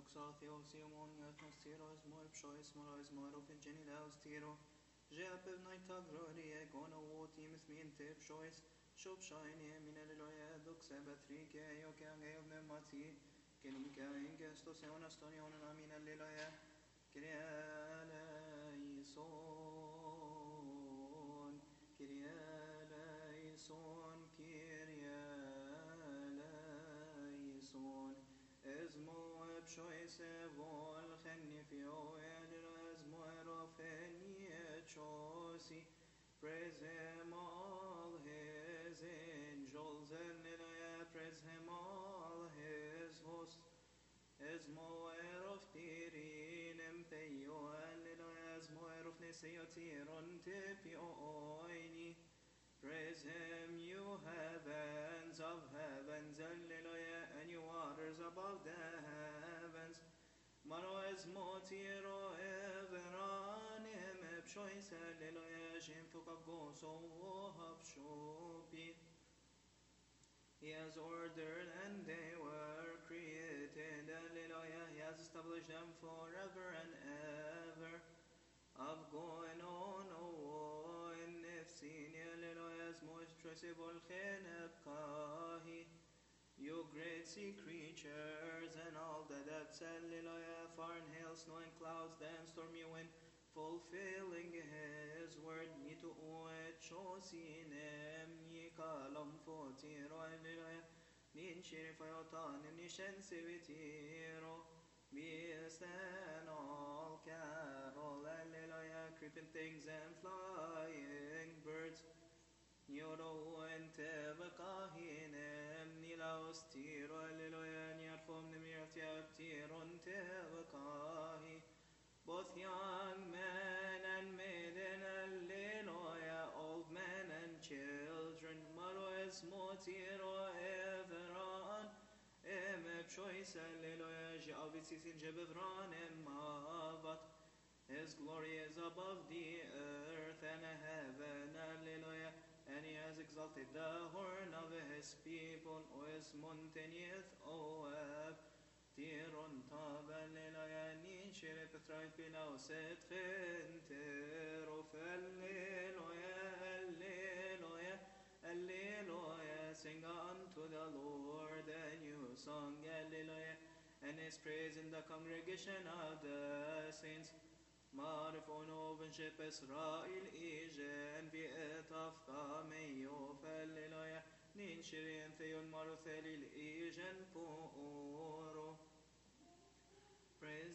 Theos, Eumoniat, Nostiros, Morpshois, Morais, Morof, and Genilaus, Tiro, Jeapev, Naita, Gloria, Gono, Wotimus, Minte, Pshois, Shop Shine, Mineliloya, Duxeba, 3K, Yokan, Mati, Kenika, Ingestos, Eonastonion, and Amina Liloya, Kyrieleison, Kyrieleison, Kyrieleison, Esmo Epshoise Vol Genifio, Esmo Erofenie praise him all his angels, and praise him all his hosts. Esmo Erof Tirinim Peyo, Alleluia, Esmo Erof Neseotiron Tepio Oini. Praise him, you heavens of heavens, Alleluia, and you waters above the heavens. Maro Esmo Tiro Everanim Epshois, Alleluia, Jim Fukagoso Hapshopi. He has ordered and they were created, Alleluia, He has established them forever and ever. Of going on, O in Nifsini, Alleluia, as most traceable Chenepkahi. You great sea creatures and all the depths, Alleluia, far and hail, snow and clouds, then stormy wind, fulfilling His word, Nitu Chosinem, Nikalam Fotiro, Alleluia, Nin Shirifayotan, Nishen Sivitiro, beast and all cattle, Alleluia, creeping things and flying birds, Nyoro and Tevakahinem, Nilaos Tiro, Alleluia, Nyarchom Nimirtia Tiron Tevakahi. Both young men and maiden, Alleluia, old men and children, Maroes Motiro Everan, Emepshois, Alleluia, Javitis in Jebevran, Mavat. His glory is above the earth and heaven, Alleluia, and He has exalted the horn of His people, Oes Montenieth, Oeb. Tiron tab, Alleluia, Ninshire Petraif Bilauset Fenterof, Alleluia, Alleluia, Alleluia, sing unto the Lord a new song, Alleluia, and His praise in the congregation of the saints. Marifon oven shep Israel Ijen viet afta meyof, Alleluia, Ninshire Theon Marothelil Ijen Poro. Praise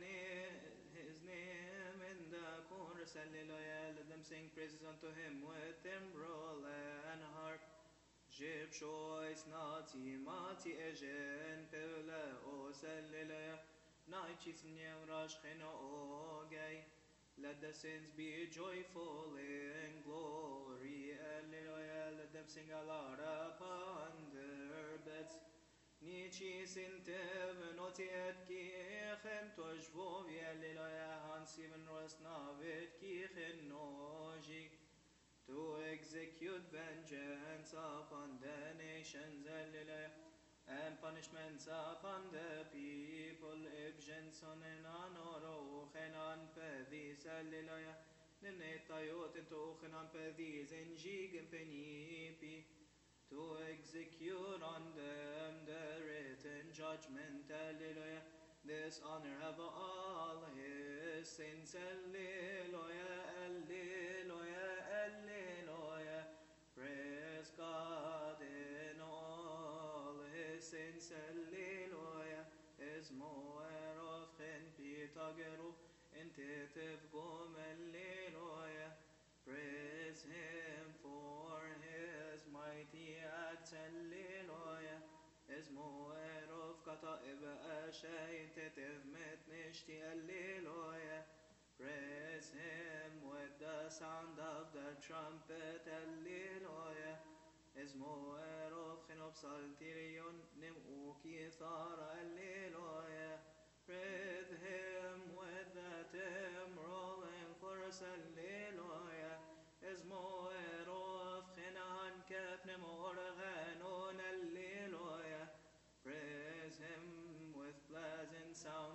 His name in the chorus, Alleluia, let them sing praises unto Him with timbrel and harp. Jib shois nati mati ejen peleos, Alleluia, naichis nyevrash chena ogay. Let the saints be joyful in glory, Alleluia, let them sing aloud upon their beds. Nicis in tevenot et kichem tojvovi, Alleluia, hans even rost navet kichen noji. To execute vengeance upon the nations, Alleluia, and punishments upon the people, Ibjenson and Anorochen on Pedis, Alleluia, Nenetayot into Ochen on Pedis, and Jig and Penipi, to execute on them the written judgment, Alleluia. This honor have all His saints, Alleluia, Alleluia, Alleluia. Praise God in all His saints, Alleluia. Esmo erof chen pitageru in tetev gom, Alleluia. Praise Him for His mighty acts, Alleluia. Esmo erof kata eva ashay tetev met nishti, Alleluia. Praise Him with the sound of the trumpet, Alleluia. Esmo erof chen psalterion nim ukithara, Alleluia. Praise Him with the timbrel and chorus, Alleluia. Esmo erof chenan kefnem organon, Alleluia. Praise Him with pleasant sound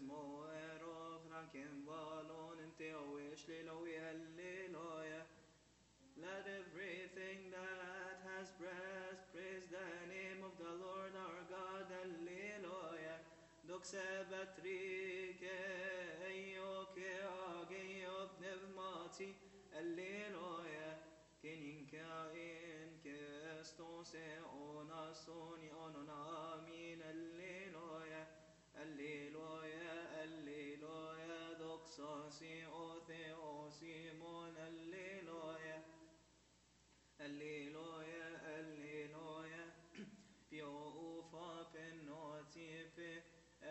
Esmo ero franken valon inte oish lilowi alleluia. Let everything that has breath praise the name of the Lord our God. Alleluia. Doxa batrike eioke ageo pneumati. Alleluia. Keninka in kestose onasoni ononamin. Alleluia. Alleluia. Alleluia. Doxasi otheosimon. Alleluia. Alleluia, Alleluia, Pio ufa pennotipe,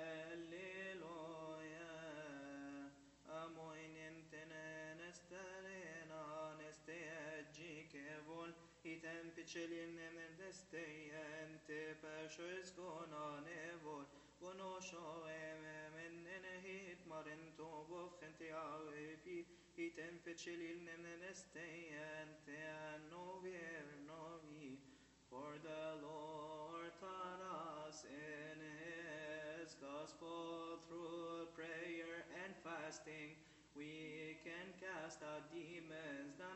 Alleluia. Amoinen tenen estelena, nesteagikevon, item pichelin nesteyente, pashos gonanevon, gonosho emmenenehit marinto bofente awepi, item pichelin nesteyente, novi, for the Lord taught us in His gospel through prayer and fasting. We can cast out demons. The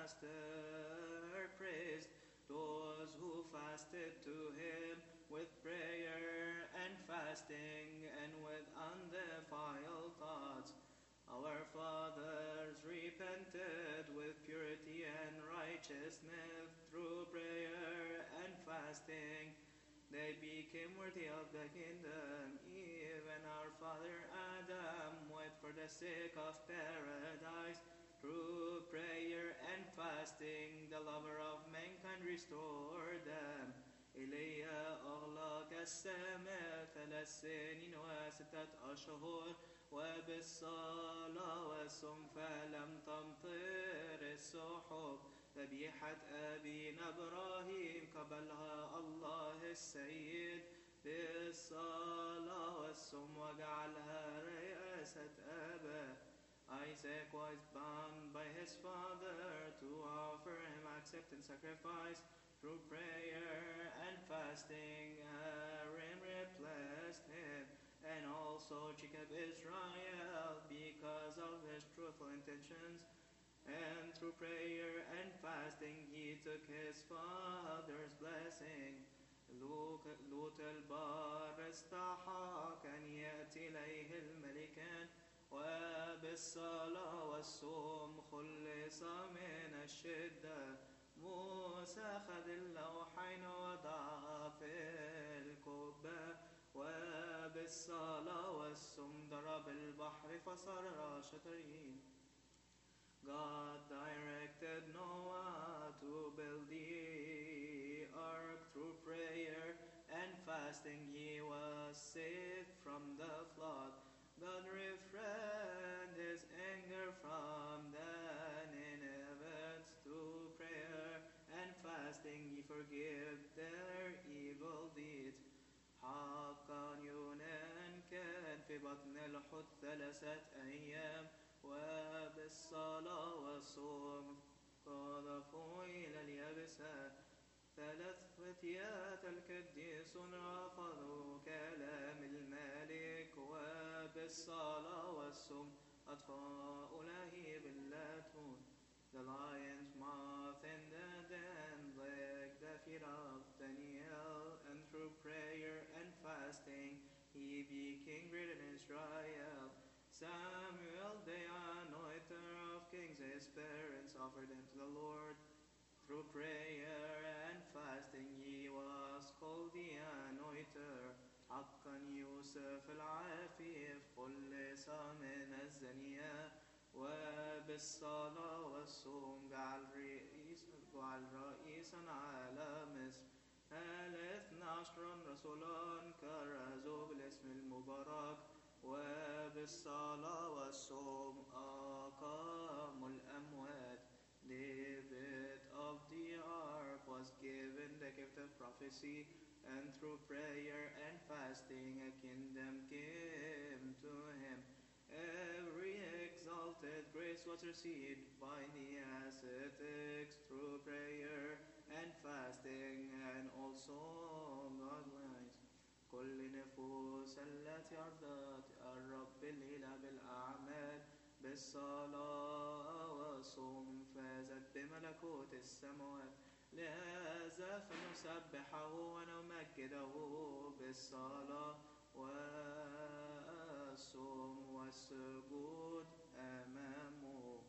Master praised those who fasted to Him with prayer and fasting and with undefiled thoughts. Our fathers repented with purity and righteousness through prayer and fasting. They became worthy of the kingdom. Even our father Adam wept for the sake of paradise. Through prayer and fasting, the lover of mankind restored them. إلي أغلق السماء 3 سنين و6 أشهر وبالصلاة والصوم فلم تمطر السحب. ذبيحة أبينا إبراهيم قبلها الله السيد بالصلاة والصوم وجعلها رئاسة أباه. Isaac was bound by his father to offer him acceptance sacrifice. Through prayer and fasting, Aaron replaced him, and also Jacob Israel because of his truthful intentions. And through prayer and fasting, he took his father's blessing. لوط البار استحق أن يأتي إليه الملكان وبالصلاة والصوم خلص من الشدة. موسى خذ اللوحين وضعها في الكوبة وبالصلاة والصوم ضرب البحر فصار شطرين. God directed Noah to build the ark. Through prayer and fasting he was saved from the flood. God refrained his anger from the Ninevites. Through prayer and fasting he forgave their evil deeds. حقا يونان كان في بطن الحوت 3 أيام وبالصلاة والصوم قذفوا إلى اليابسة. 3 فتيات القديسون رفضوا كلام الملك وبالصلاة والصوم أطفاء لهيب اللاتون. The lion's mouth in the den licked the feet of Daniel, and through prayer and fasting he became great in Israel. Samuel the anointer of kings, his parents offered him to the Lord. Through prayer and fasting he was called the anointer. حقا يوسف العفيف خلص من الزانية وبالصلاة والصوم جعل رئيسا على مصر. 12 رسولا كرزوا بالاسم المبارك وبالصلاة والصوم أقاموا الأموات. David of the ark was given the gift of prophecy, and through prayer and fasting a kingdom came to him. Every exalted grace was received by the ascetics through prayer and fasting, and also godliness. كل نفوس التي أرضت الرب بالصلاة والصوم فازت بملكوت السماوات لهذا فنسبحه ونمجده بالصلاة والصوم والسجود أمامه.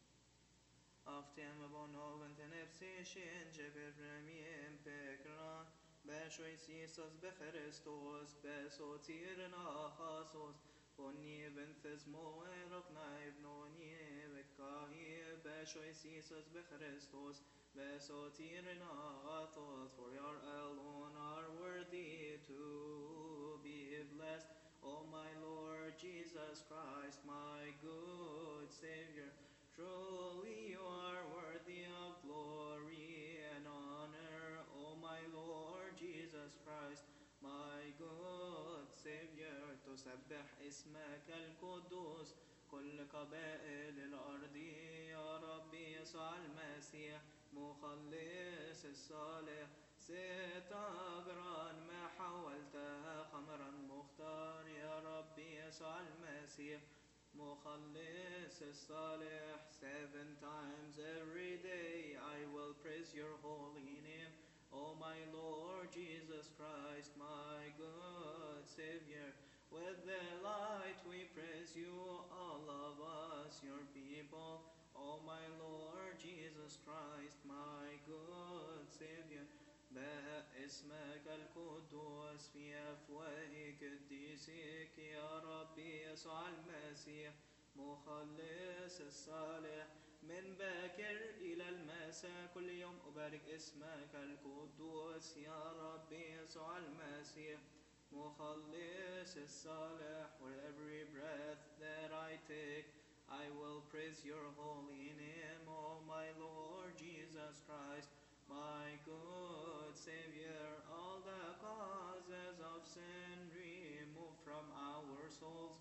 Aftiamo novente nepsishin jeberemiem pekran beshois Jesus becheristos besotiren achasos ونيفنثز مويرك نايف نوني بكاهي beshois Jesus becheristos besotiren achasos for your alone are worthy to be blessed. O my Lord Jesus Christ, my good Savior, truly you are worthy of glory and honor, O my Lord Jesus Christ, my good Savior. تسبح اسمك القدوس كل قبائل الأرض يا ربي يسوع المسيح مخلص الصالح. ست أجران ما حولتها خمرا مختار يا ربي يسوع المسيح مخلص الصالح. 7 times every day I will praise your holy name, O my Lord Jesus Christ, my good Savior. With delight we praise you, all of us, your people, O my Lord Jesus Christ, my good Savior. باسمك القدوس في أفواه قديسك يا ربي يسوع المسيح مخلص الصالح. من باكر إلى المساء كل يوم أبارك اسمك القدوس يا ربي يسوع المسيح مخلص الصالح. For every breath that I take I will praise your holy name, O my Lord Jesus Christ, my good Savior. All the causes of sin remove from our souls.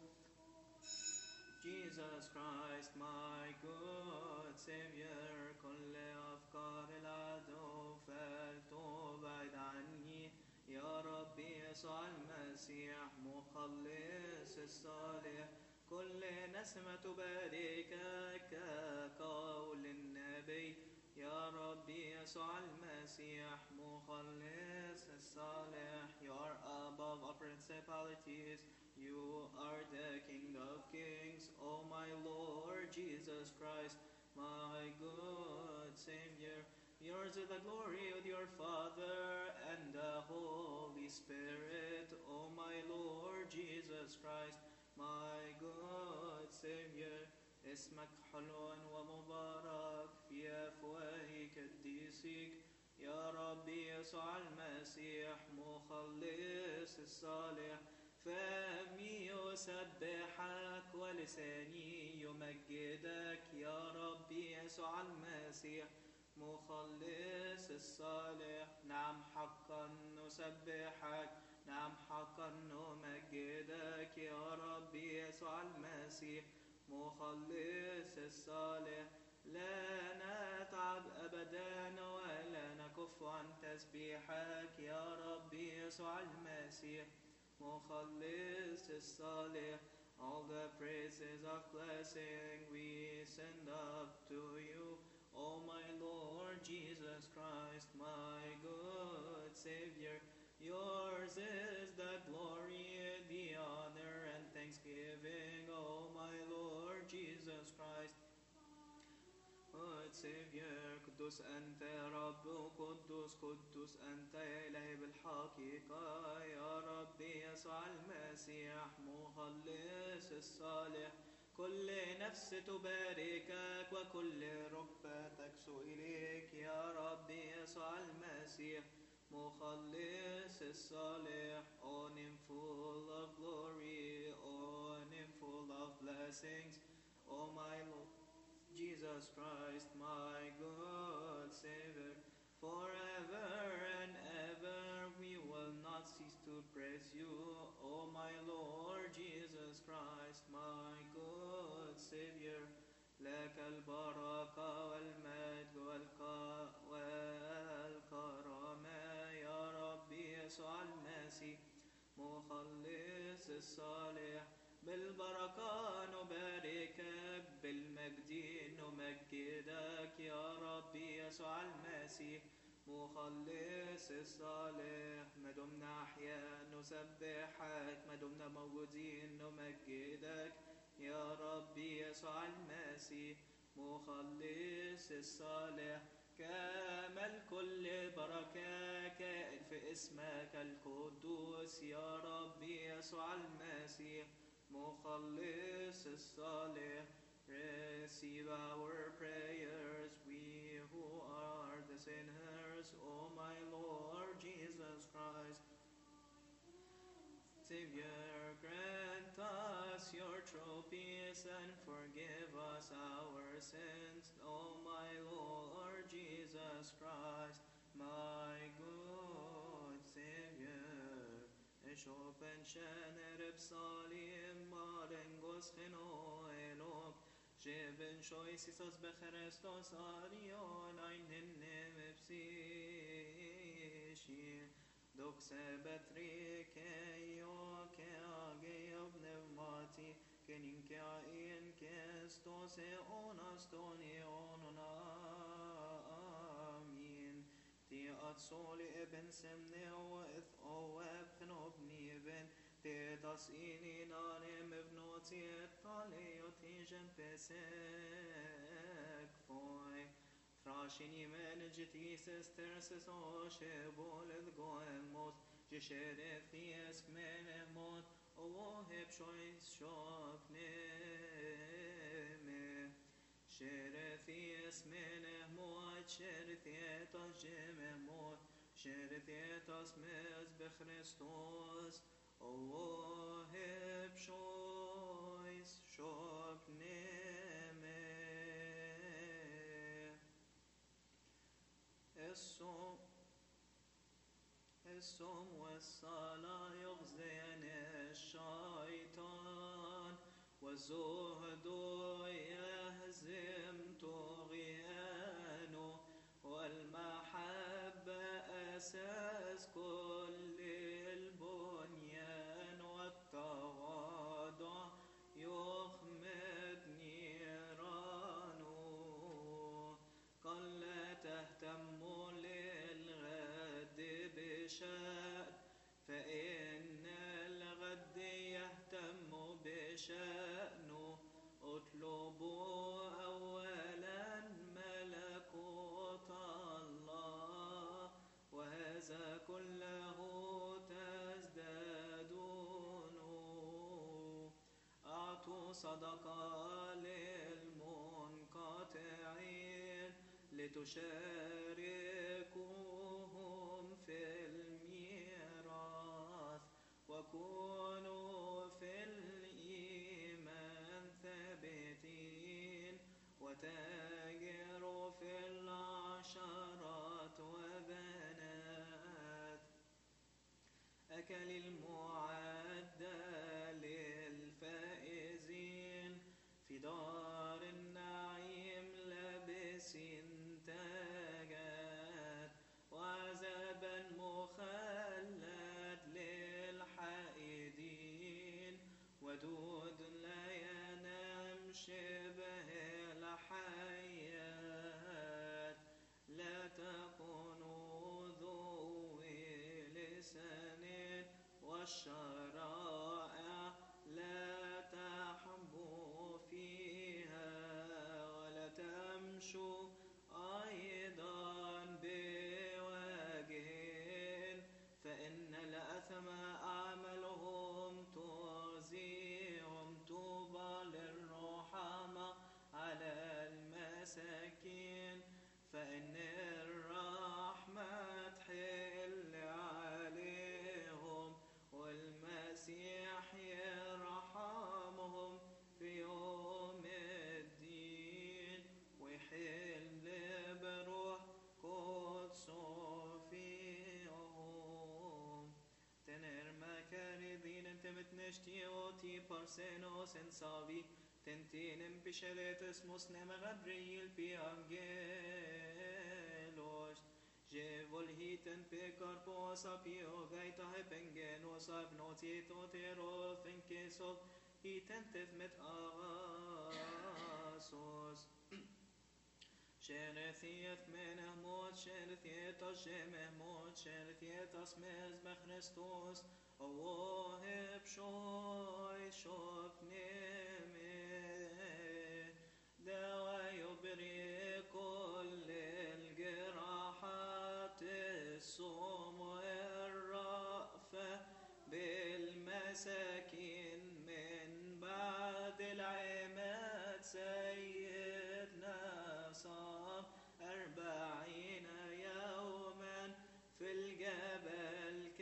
Jesus Christ, my good Savior. كل أفكار العدو فلتبعد عني يا ربي يسوع المسيح مخلص الصالح. كل نسمة تباركك كقول النبي يا ربي يسوع المسيح مخلص الصالح. You are above all principalities, you are the King of kings, O my Lord Jesus Christ, my good Savior. Yours is the glory of your Father and the Holy Spirit, O my Lord Jesus Christ, my good Savior. اسمك حلو ومبارك في أفواه قديسك يا ربي يسوع المسيح مخلص الصالح. فمي يسبحك ولساني يمجدك يا ربي يسوع المسيح مخلص الصالح. نعم حقا نسبحك، نعم حقا نمجدك يا ربي يسوع المسيح مخلص الصالح. لا نتعب أبدا ولا نكف عن تسبيحك يا ربي يسوع المسيح مخلص الصالح. All the praises of blessing we send up to you, O my Lord Jesus Christ, my good Savior. Yours is the glory, the honor, and thanksgiving, O my Lord Jesus Christ. Savior, قدوس أنت يا رب، قدوس قدوس أنت يا إلهي بالحقيقة يا ربي يسوع المسيح مخلص الصالح. كل نفس تباركك وكل ركبة تكسو إليك يا ربي يسوع المسيح مخلص الصالح. On him full of glory, on him full of blessings, O my Lord Jesus Christ, my good Savior. Forever and ever we will not cease to praise you, O my Lord Jesus Christ, my good Savior. لك البركة والمجد والكرامة يا ربي يسوع المسيح مخلص الصالح. بالبركة نباركك، بالمجد نمجدك يا ربي يسوع المسيح مخلص الصالح. ما دمنا أحياء نسبحك، ما دمنا موجودين نمجدك يا ربي يسوع المسيح مخلص الصالح. كمل كل بركة كائن في اسمك القدوس يا ربي يسوع المسيح مخلص الصالح. Receive our prayers, we who are the sinners, O my Lord Jesus Christ. Savior, grant us your true peace and forgive us our sins, O my Lord Jesus Christ, my good Savior. Eshopen shener b'salim marengos cheno elok, sheben shoisisos b'Christos arion aynenem b'sishir. Doxe betrikeio ke ageio pneumati, ke ninkea in kestos eonastoni onona. Amin. Ti atsoli eben semneo eth oeb chnobni ben, te das inin anem evnoti et taleoti jen pesek foi. Trashini menegiti sesterses o shebol goemos, jesheref ties menemot, o heb shois shopneme. Sherethies menemot, sherethietос gememot, sherethietos mes bechristos, o heb shois shopneme. الصوم والصلاة يغزين الشيطان، والزهد يهزم طغيانه، والمحبة أساس كل البنيان، والتواضع يخمد نيرانه. قل تهتموا للغد بشأن، فإن الغد يهتم بشأنه. اطلبوا أولا ملكوت الله، وهذا كله تزدادونه. أعطوا صدقة للمنقطعين، لتشاركوهم في الميراث، وكونوا في الإيمان ثابتين، وتاجروا في العشرات وبنات. أكل المعدة للفائزين في دار النعيم لابسين تاجات، وعذابا مخلد للحائدين، ودود لا ينام شبه الحيات. لا تكونوا ذوي لسان، والشرائع لا تحبوا فيها، ولا تمشوا أيضا بوجه، فإن الأثم أعمالهم تؤذيهم. طوبى للرحمة على المساكين، فإن الرحمة تحل عليهم، والمسيح يرحمهم في يوم الدين، ويحل بروح قدسه فيهم. Tener makaridin temetneshti oti parsenos en savi, tentinem pisheretes musnem gabriel pi angelos. Volhiten pe karpos apio gaita hepengen os avnotit otero finkesov يتنتف مت أغاسوس شرثيت منه موت شرثيت الجمه موت شرثيت اسمز بخريستوس ووهب شوي شوف نمي دوا يبري كل الجراحات الصوم والرأفة بالمساكين من بعد العماد سيدنا صام 40 يوما في الجبل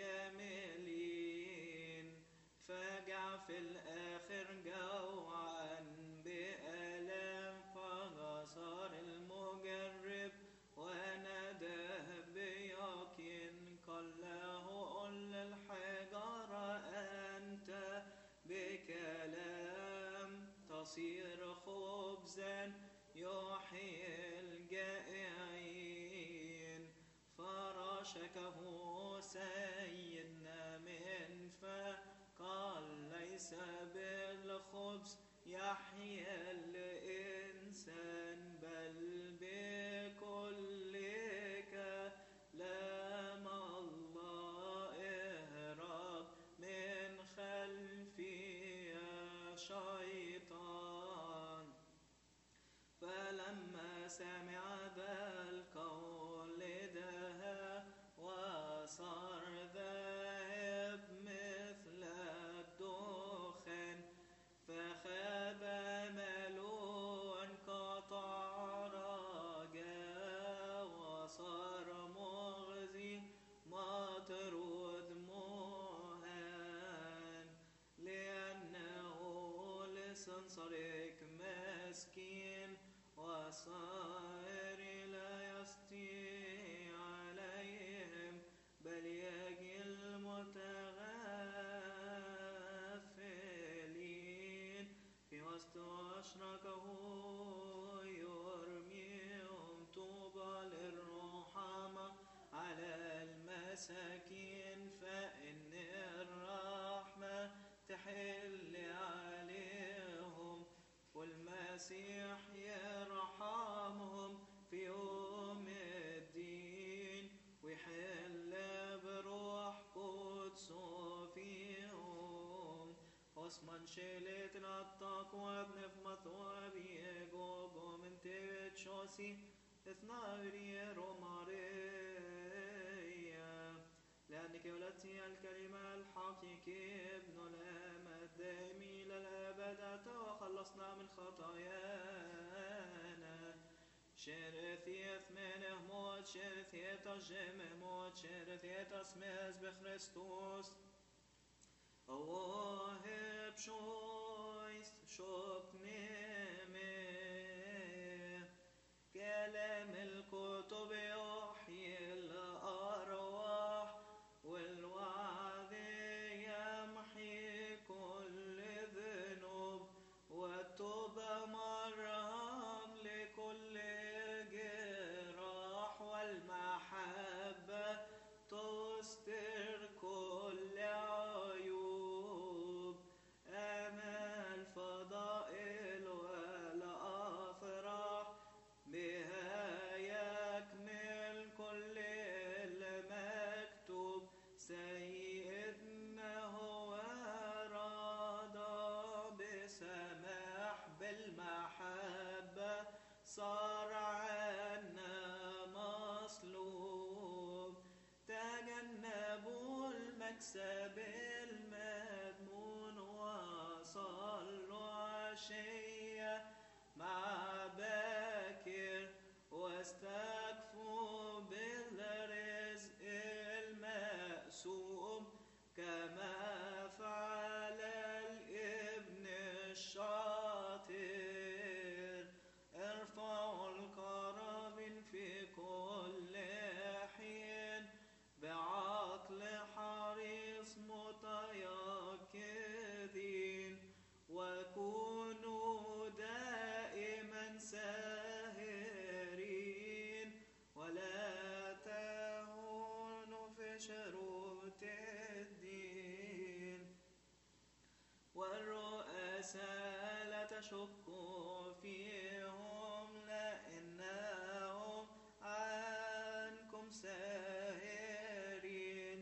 كاملين فجع في الآخر جوعا بألم فغصر المجرب وناداه بيقين قال له قل الحجارة أنت بكلام تصير خبزا يحيي الجائعين فرشكه سيدنا من فقال ليس بالخبز يحيى الإنسان بل بكل كلام الله اهرب من خلفي يا شيطان فلما سمع ذا القول دها وصار ذاهب مثل الدخان فخاب ملون قطع رجا وصار مغزي مطرود مهان لأنه لسان صريك مسكين وصائر لا يستطيع عليهم بل يجي المتغافلين في وسط أشركه يرميهم طوبى للرحمة على المساكين فإن الرحمة تحل عليهم والمسيح يرحمهم في يوم الدين ويحل بروح قدسه فيهم واسمن شيلت التقوى ابن مثواب يجوب من تبت شوسي اثناري روماريا لأنك ولدتي الكلمة الحقيقي ابن الأم الدائمي للأبد وخلصنا من خطايانا شرثيت منه موت شرثيت الجمه موت شرثيت اسمز بخريستوس ووهب شويس شوك نمي كلام الكتب يحيي الأرواح والوعظ يمحي كل ذنوب والتوبة مرهم لكل جراح والمحبة تستر كل عيوب أمل فضائل والأفراح بها يكمل كل المكتوب سيدنا هو راضى بسماح بالمحبة صار عنا مصلوب تجنبوا المكسب المذموم وصلوا عشية مع باكر واستكفوا بالرزق المقسوم كما فعل الابن الشاطر ارفعوا القرابين في كل حين بعقل حريص متيقظين وكونوا دائما ساهرين تشكوا فيهم لأنهم عنكم سائرين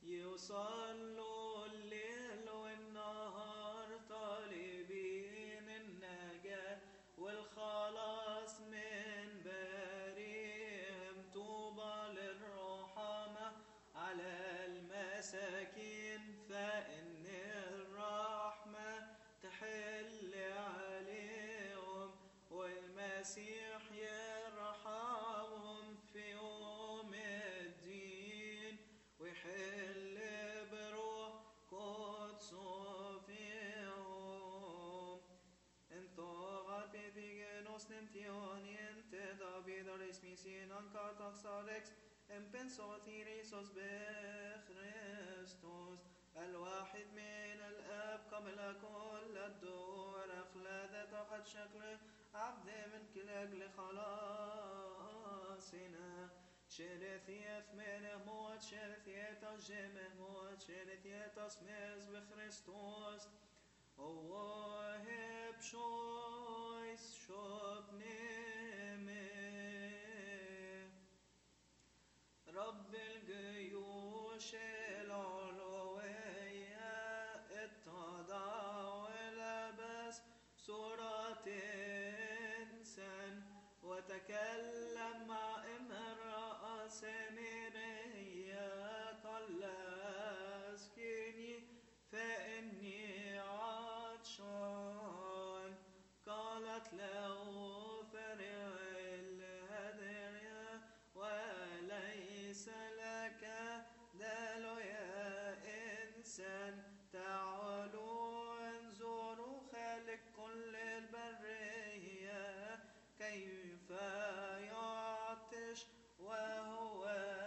يصلوا الليل والنهار طالبين النجاة والخلاص من بريهم. طوبى للرحمة على المساكين فإن الرحمة تحل عليهم والمسيح يرحمهم في يوم الدين ويحل بروح قدسه فيهم. انتظر بيجنوس نمتيوني انت دافيد رسميسين انكارتك ساركس ان بنسوثيريسوس بخريستوس الواحد من الاب قبل كل الدور اخلاد تحت شكل عبد من كل اجل خلاصنا شرثيث من موت شرثيث جمه موت شرثيث اسمز بخريستوس وواهب شويس شوب نيمه رب الجيوش العلوية اتضع ولبس صورة إنسان وتكلم مع امرأة سامرية قال اسكني فإني عطشان قالت له فرع الهدايا وليس لك دال يا إنسان تعالوا انظروا خالق كل البرية كيف يعطش وهو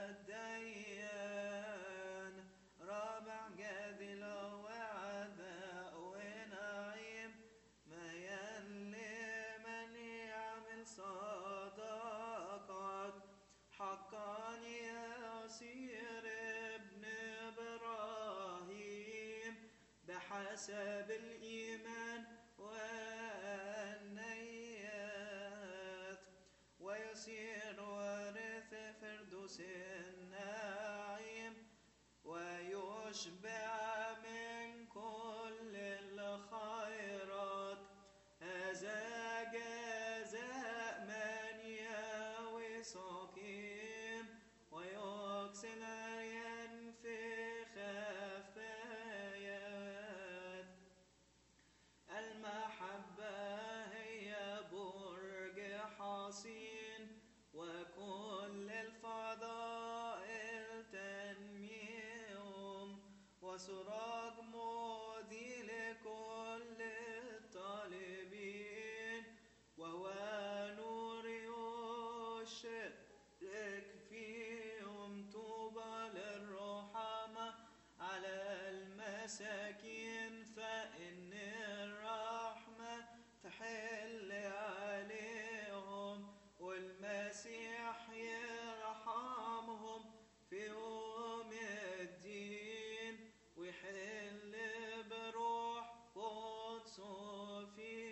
الديان رابع جادل وعداء ونعيم ما ينلي من يعمل صداقات حقا يصير ابن إبراهيم بحسب الإيمان والنيات ويصير وارث فردوس النعيم ويشبع من كل الخيرات. هذا جزاء من ياوي سقيم ويكسل ينفي خفايات. المحبة هي برج حصين وكل الفضائل تنميهم وسراج مودي لكل الطالبين وهو نور يشرك فيهم. طوبى للرحمة على المساكين فإن الرحمة تحل عليهم والمسيح يرحمهم في يوم الدين ويحل بروح قدسه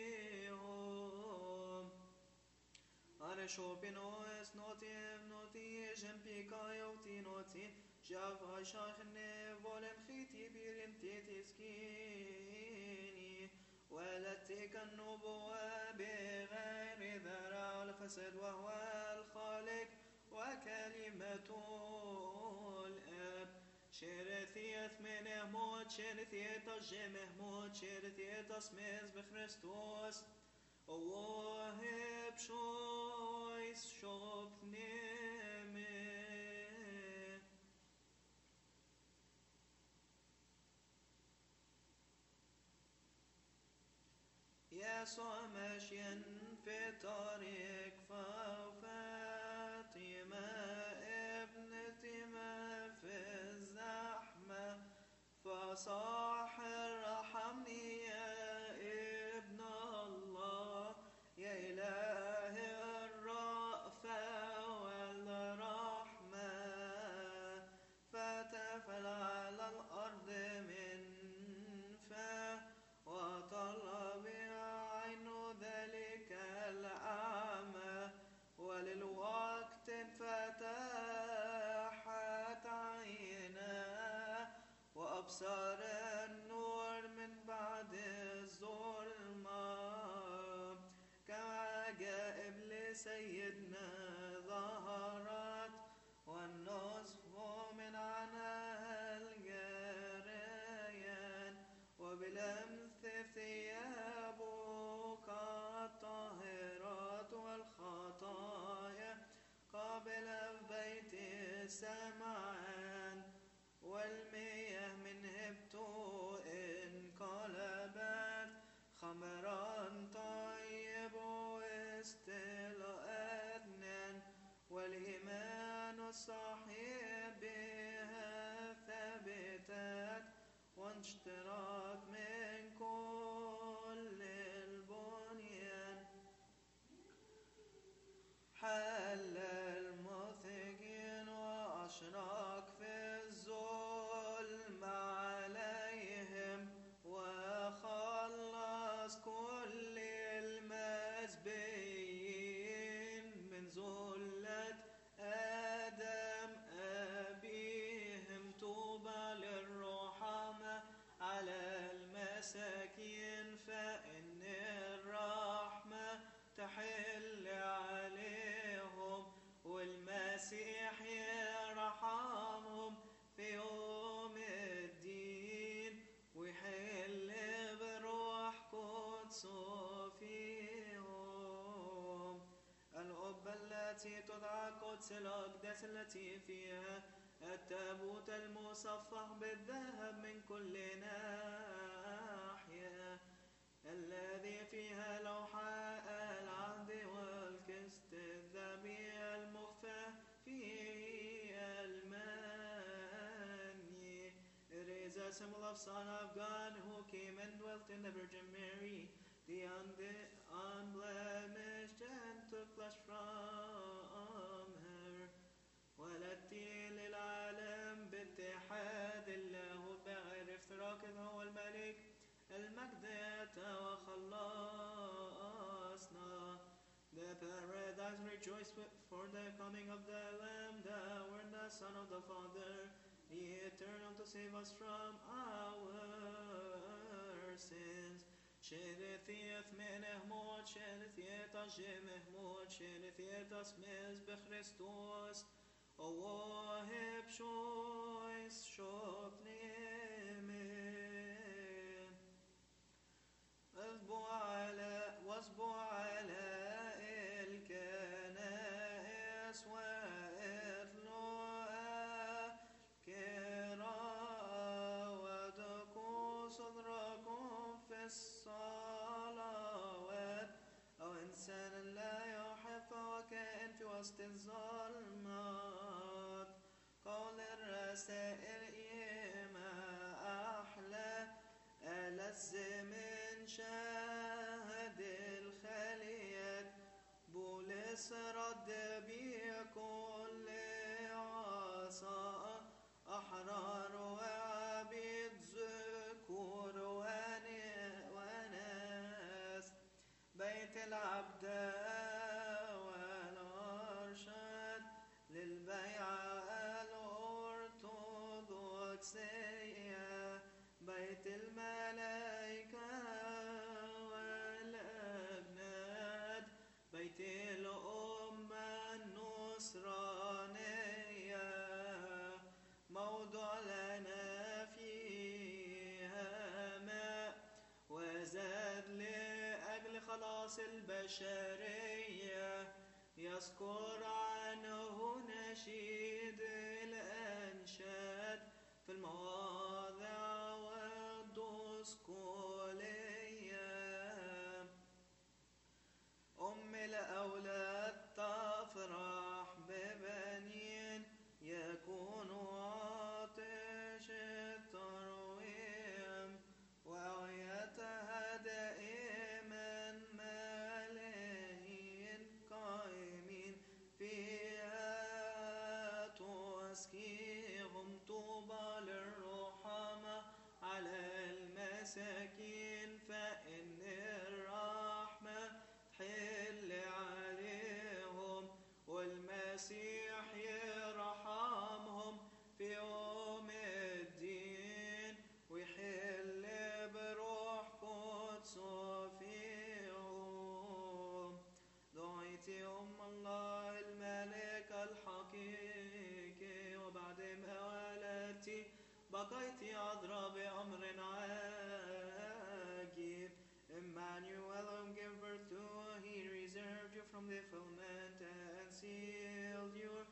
فيهم. Arešopinoes notim notijem pikajoti noti Java شاخني volem خيتي بيرم تيتسكيني ولتك النبوة بغير ذرع الفساد وهو الخالق وكلمة الآب شرثيت من موت شرثيت الجمه موت شرثيت اسمز بخريستوس وواهب شويس شوب نيمه يسوع ماشيا في طريق فاطمة ابنتي ما في الزحمة فصاح ارحمني يا ابن الله يا إله الرأفة والرحمة فتفل على الأرض من فاه وطلب عين وأبصار النور من بعد الظلمة كعجائب لسيدنا ظهرت والنصف من عنها الجريان وبلمس ثيابك الطاهرات والخطايا قابل بيت السمعان والمياه من هبت انقلبت خمرا طيب واستلأتنا والإيمان الصحيح بها ثبتت وانشترت من كل البنيان حل المثقين وأشرق في الظلم عليهم وخلص كل المسبيين من ذلة آدم أبيهم طوبى للرحمة على المساكين فإن الرحمة تحل عليهم والمسيح يرحمهم في يوم الدين ويحل بروح قدسه فيهم. القبة التي تدعى قدس الأقداس التي فيها التابوت المصفح بالذهب من كل ناحية الذي فيها لوحاء العهد والكست الذبيح المخفى في المني. It is a symbol of Son of God who came and dwelt in the Virgin Mary, the unblemished, and took flesh from her. والتي للعالم باتحاد الله بغير افتراق هو الملك المجد وخلصنا. The paradise rejoiced for the coming of the Lamb, the Word, the Son of the Father, the Eternal, to save us from our sins. شرثيت منه موت شرثيت أجمه موت شرثيت أسمز بخريستوس وواهب شويس شوطنيمين واصبوا على الكنائس واتلوا القراءة ودقوا صدركم في الصلوات أو إنسان لا يحب وكائن في وسط الظلمات. قول الرسائل إيما أحلى ألذ من شاهد الخليات بولس رد بكل عصا أحرار وعبيد ذكور وناس بيت العبد والأرشاد للبيعة الأرثوذكسية بيت الملائكة والأجناد بيت الأمة النصرانية موضع لنا فيها ماء وزاد لأجل خلاص البشرية يذكر عنه نشيد الأنشاد في المواضع والدسكولية. أم الأولاد تفرح ببنين يكون عطش الترويم وأوعيتها دائما مليين قائمين فيها تسقيهم طوبى للرحمة على المساكين فإن الرحمة تحل عليهم والمسيح يرحمهم في يوم الدين لقيت عذرا بأمر عاجب. Emmanuel, whom gave birth to, he reserved you from defilement and sealed your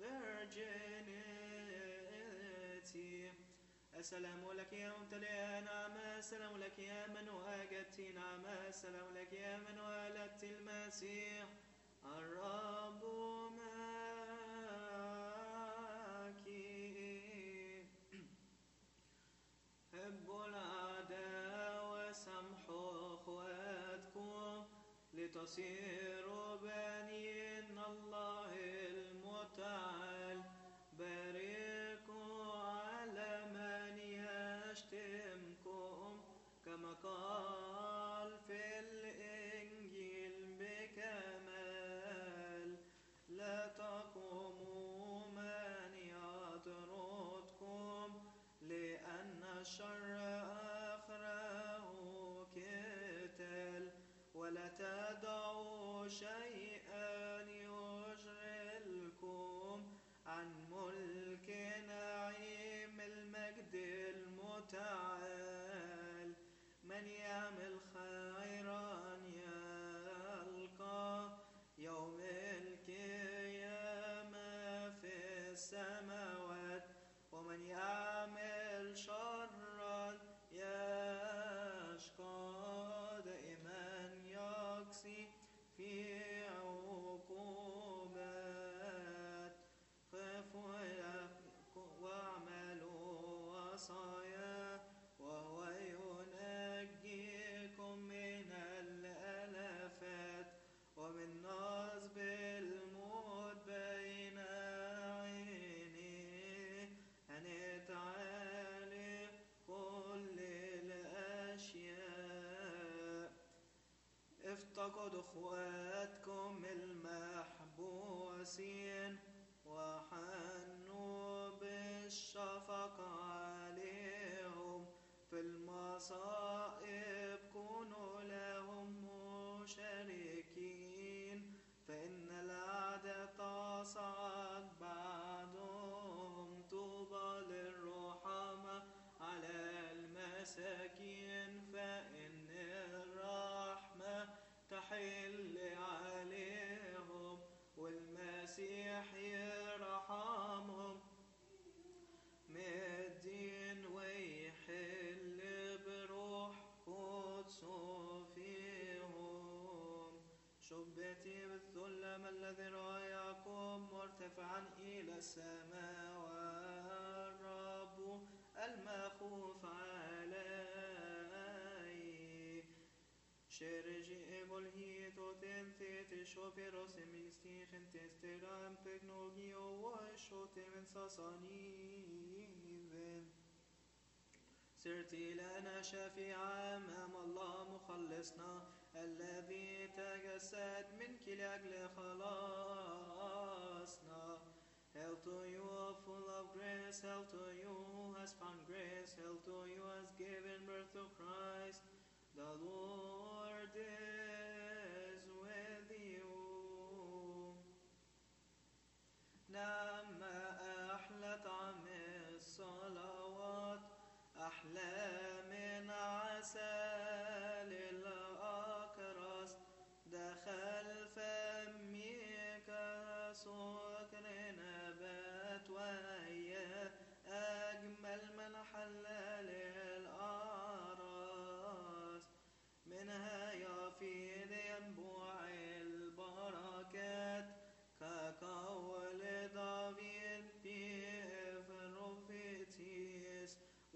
virginity. السلام لك يا ممتلئة نعمة، السلام لك يا من واجدت نعمة، السلام لك يا من ولدت المسيح. الرب معك. حبوا الأعداء وسامحوا أخواتكم لتصيروا بنين الله المتعال. باركوا على من يشتمكم كما قال في الإنجيل بكمال. لا تقوموا من يطردكم لأن الشر آخره قتال. ولا تدعوا شيئا يشغلكم عن ملك نعيم المجد المتعال. من يعمل خيرا يلقى يوم القيامة في السماوات، ومن يعمل شرا يشقى دائما يقسي في عقوبات. خافوا واعملوا وصايا وهو ينجيكم من الآلافات ومن نصب الموت بين عينيه. هنتعالي كل الأشياء. افتقدوا اخواتكم المحبوسين وحنوا بالشفقة عليهم في المصائب. كونوا لهم مشاركين، فإن الأعداء تصعد بعدهم. طوبى للرحمة على المساكين، فإن الرحمة تحل عليهم والمسيح يرحمهم. مدين ويحل بروح قدسه فيهم. شبتي بالظلم الذي رايعكم مرتفعا إلى السماء، والرب المخوف عليه. Kärlek ebolhet och tänthet är köperos en mystiken testeram peknologi och وشوتمن صصانيven. سرتي لنا شفيعا أمام الله مخلصنا الذي تجسد منك لأجل خلاصنا. Hail to you, full of grace, hail to you who has found grace, hail to you who has given birth to Christ. The Lord is with you. نعم أحلى طعم الصلوات، أحلى من عسل الأكرس. دخل فمي كسكر نبات، وهي أجمل من حلال الأعراس. منها يفيض ينبوع البركات كقول داوود في بروفيتيس.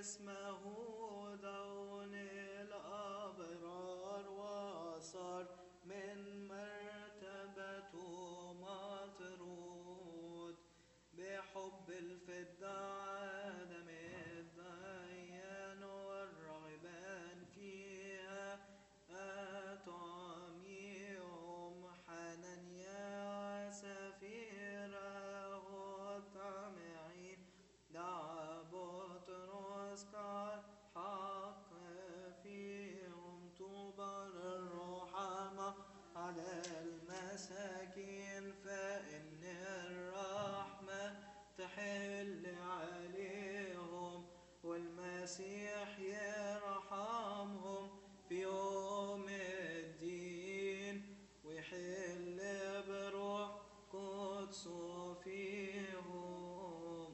اسمه دون الأبرار وصار من مرتبته مطرود بحب الفضة عدم الديان والرغبان فيها أطعميهم حنانيا سفيره الطامعين دعا بطرس قال حق فيهم طوبى للرحمة على المساكين فإن الرحمة تحل عليهم والمسيح يرحمهم في يوم الدين ويحل بروح قدسه فيهم.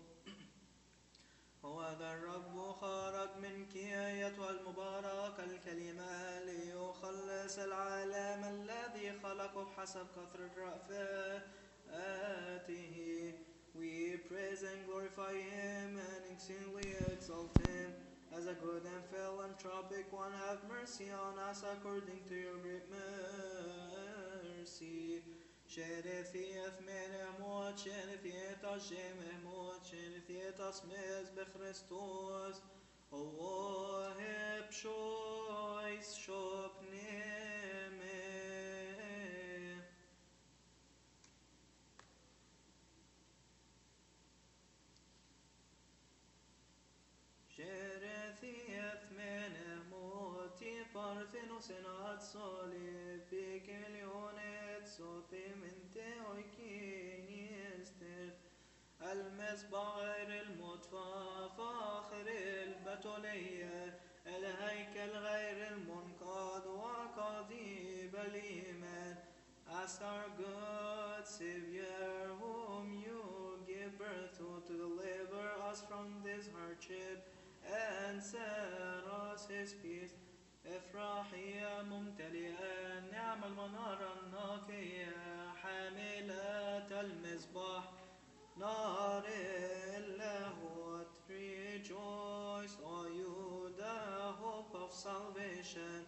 هو ذا الرب خرج منك أيتها المباركة الكلمة ليخلص العالم الذي خلقه بحسب كثرة رأفاته. We praise and glorify him and exceedingly exalt him. As a good and philanthropic one, have mercy on us according to your great mercy. شرثيت من موت شرثيت الجيم موت شرثيت اسمز بخريستوس وهب شويس شوبنيمه شرثيت من موتي بارثنوس نات صليب في كليونات صوتي من تيوكينيستر المصباح غير المطفى فاخر البتولية الهيكل غير المنقاد وقضيب الإيمان as our good Savior whom you give birth to deliver us from this hardship and set us his peace. افرحي ممتلئة نعم المنارة النقية حاملة المصباح نار اللاهوت. Rejoice, all you, the hope of salvation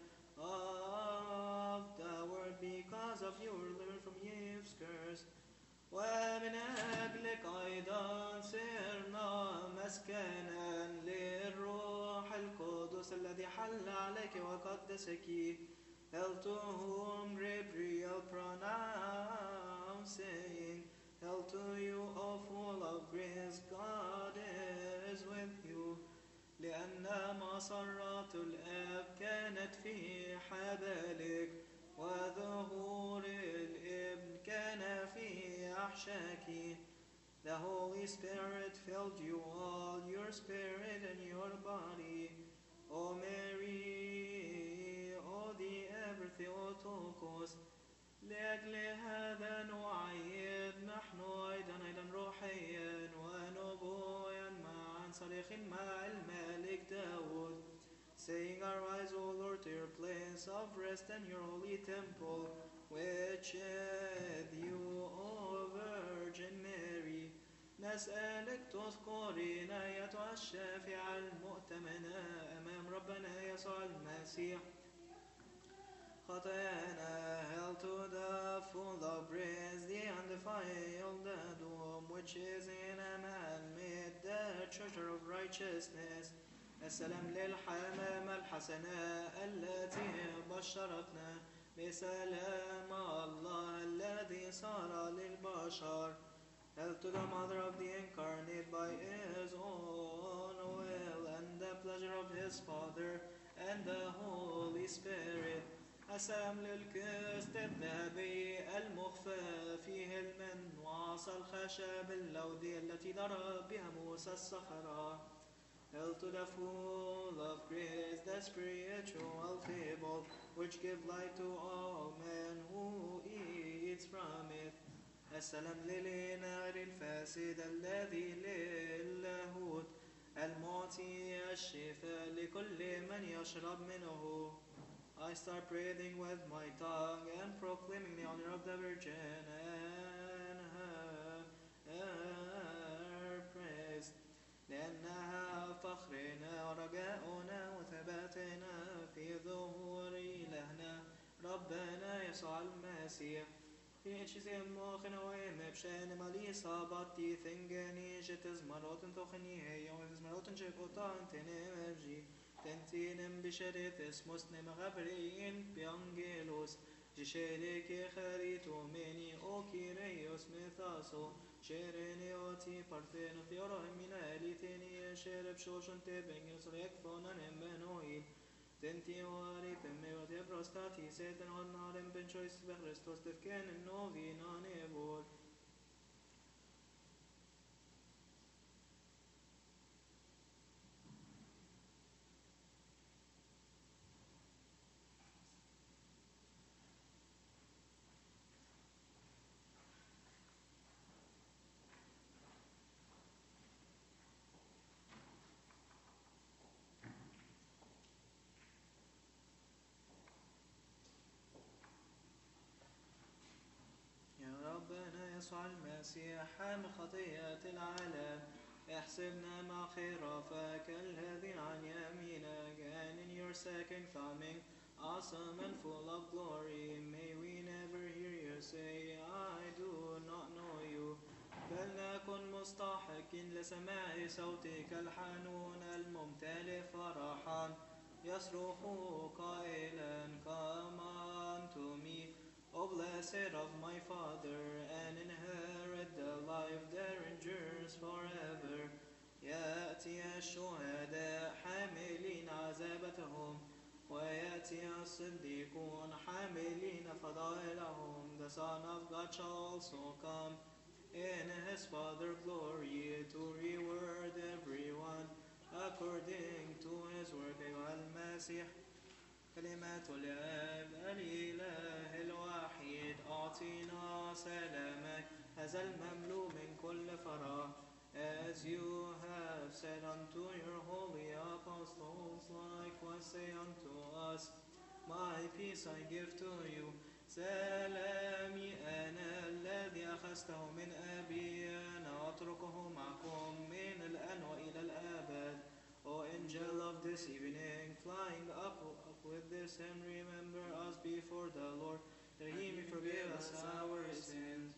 of the world, because of you were delivered from Eve's curse. ومن أجلك أيضا صرنا مسكنا للروح القدس الذي حل عليك وقدسك. Hail to whom Gabriel pronounced, saying, Hail to you, O full of grace, God is with you. لأن مسرات الآب كانت في حبالك وظهور الابن كان في أحشاك. The Holy Spirit filled you all, your spirit and your body. O Mary, O the ever Theotokos. لأجل هذا نعيد نحن أيضا روحيا ونبويا معا صريخين مع الملك داود, saying, Arise, O Lord, to your place of rest and your holy temple, which is you, O Virgin Mary. نسألك تذكرين أيتها الشافعة المؤتمنة أمام ربنا يسوع المسيح خطايانا. Hail to the full of praise, the undefiled dome, which is in a man made the treasure of righteousness. السلام للحمامة الحسنة التي بشرتنا بسلام الله الذي صار للبشر. Hail to the mother of the incarnate by his own will and the pleasure of his Father and the Holy Spirit. السلام للكست الذهبي المخفى فيه المن وعصا الخشب اللودي التي ضرب بها موسى الصخرة. Hail to the full of grace, the spiritual table, which give light to all men who eats from it. السلام للنار الفاسد الذي للاهوت المعطي الشفاء لكل من يشرب منه. I start breathing with my tongue and proclaiming the honor of the Virgin and her praise. لأنها فخرنا رجاؤنا وثباتنا في ظهور إلهنا ربنا يسوع المسيح. Finiciamo e pshene malisa batti thengeni jetes maroten tochni heyo es maroten jekotan tenemji tentinem bisherites musnem gabrin biangelos jishele ke kharito meni o kireios methaso sherene oti parteno theoro mina eliteni shereb shoshon te bengos rekfonan embenoi Tenti ori pemme vate prostati seten odnarem benchois vechrestos tefken novi nanevol. ربنا يسوع المسيح حام خطيئة العالم احسبنا مع خرافك الذين عن يمينك and in your second coming awesome and full of glory may we never hear you say I do not know you فلنكن مستحقين لسماع صوتك الحنون الممتلئ فرحا يصرخ قائلا come unto me O blessed of my Father, and inherit the life that endures forever. يأتي الشهداء حاملين عذابتهم ويأتي الصديقون حاملين فضائلهم. The Son of God shall also come in his Father's glory to reward everyone according to his work. أيها المسيح كلمات الآب الإله الوحيد أعطينا سلامك هذا المملوء من كل فرح as you have said unto your holy apostles likewise say unto us my peace I give to you سلامي أنا الذي أخذته من أبي أنا أتركه معكم من الآن وإلى الأبد O angel of this evening, flying up with this and remember us before the Lord, that he may forgive us our sins.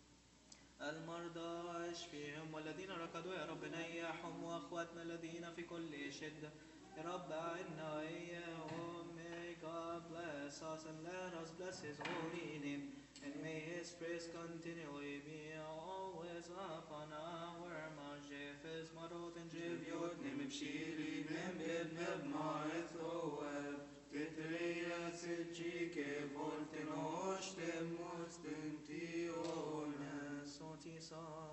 المرضى اشفيهم والذين ركضوا يا رب نيحهم واخواتنا الذين في كل شدة يا رب أعنا إياهم. May God bless us and let us bless his holy name and may his praise continually be always upon our mouth. Jefes marot and جبيوت نمبشيري نمبب معثوب تتريا سجيك فولتنوش تموستنتيونا صوتي صار